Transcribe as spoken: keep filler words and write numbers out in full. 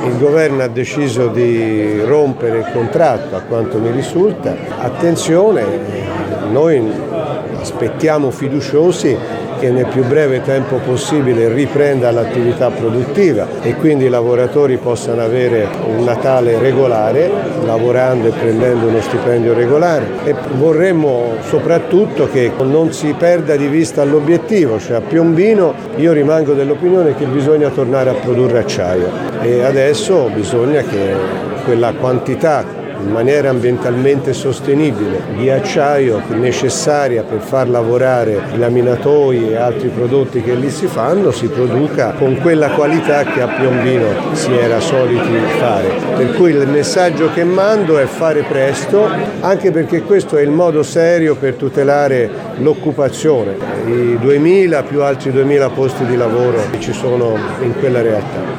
il governo ha deciso di rompere il contratto, a quanto mi risulta. Attenzione, noi aspettiamo fiduciosi che nel più breve tempo possibile riprenda l'attività produttiva e quindi i lavoratori possano avere un Natale regolare, lavorando e prendendo uno stipendio regolare, e vorremmo soprattutto che non si perda di vista l'obiettivo, cioè a Piombino io rimango dell'opinione che bisogna tornare a produrre acciaio e adesso bisogna che quella quantità in maniera ambientalmente sostenibile di acciaio necessaria per far lavorare i laminatoi e altri prodotti che lì si fanno si produca con quella qualità che a Piombino si era soliti fare. Per cui il messaggio che mando è fare presto, anche perché questo è il modo serio per tutelare l'occupazione, i duemila più altri duemila posti di lavoro che ci sono in quella realtà.